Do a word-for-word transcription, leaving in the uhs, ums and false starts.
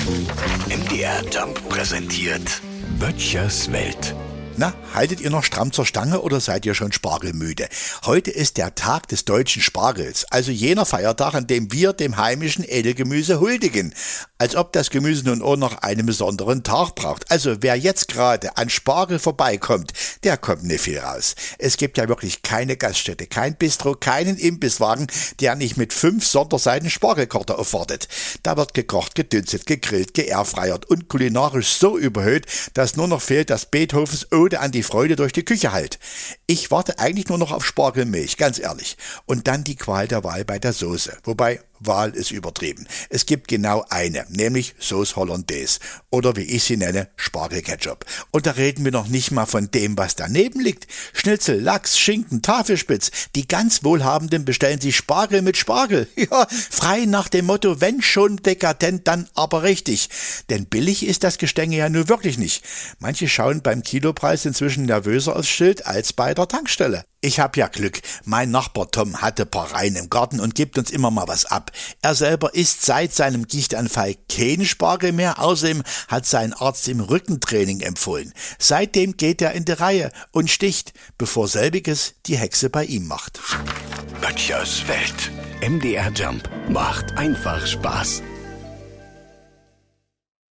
M D R Jump präsentiert Böttchers Welt. Na, haltet ihr noch stramm zur Stange oder seid ihr schon spargelmüde? Heute ist der Tag des deutschen Spargels, also jener Feiertag, an dem wir dem heimischen Edelgemüse huldigen. Als ob das Gemüse nun auch noch einen besonderen Tag braucht. Also wer jetzt gerade an Spargel vorbeikommt, der kommt nicht viel raus. Es gibt ja wirklich keine Gaststätte, kein Bistro, keinen Imbisswagen, der nicht mit fünf Sonderseiten Spargelkorte aufwartet. Da wird gekocht, gedünstet, gegrillt, geairfryert und kulinarisch so überhöht, dass nur noch fehlt, dass Beethovens Ode an die Freude durch die Küche hallt. Ich warte eigentlich nur noch auf Spargelmilch, ganz ehrlich. Und dann die Qual der Wahl bei der Soße. Wobei, Wahl ist übertrieben. Es gibt genau eine, nämlich Sauce Hollandaise. Oder wie ich sie nenne, Spargelketchup. Und da reden wir noch nicht mal von dem, was daneben liegt. Schnitzel, Lachs, Schinken, Tafelspitz. Die ganz Wohlhabenden bestellen sich Spargel mit Spargel. Ja, frei nach dem Motto, wenn schon dekadent, dann aber richtig. Denn billig ist das Gestänge ja nur wirklich nicht. Manche schauen beim Kilopreis inzwischen nervöser aufs Schild als bei der Tankstelle. Ich hab ja Glück. Mein Nachbar Tom hatte paar Reihen im Garten und gibt uns immer mal was ab. Er selber isst seit seinem Gichtanfall keinen Spargel mehr. Außerdem hat sein Arzt ihm Rückentraining empfohlen. Seitdem geht er in die Reihe und sticht, bevor selbiges die Hexe bei ihm macht. Böttchers Welt. M D R Jump macht einfach Spaß.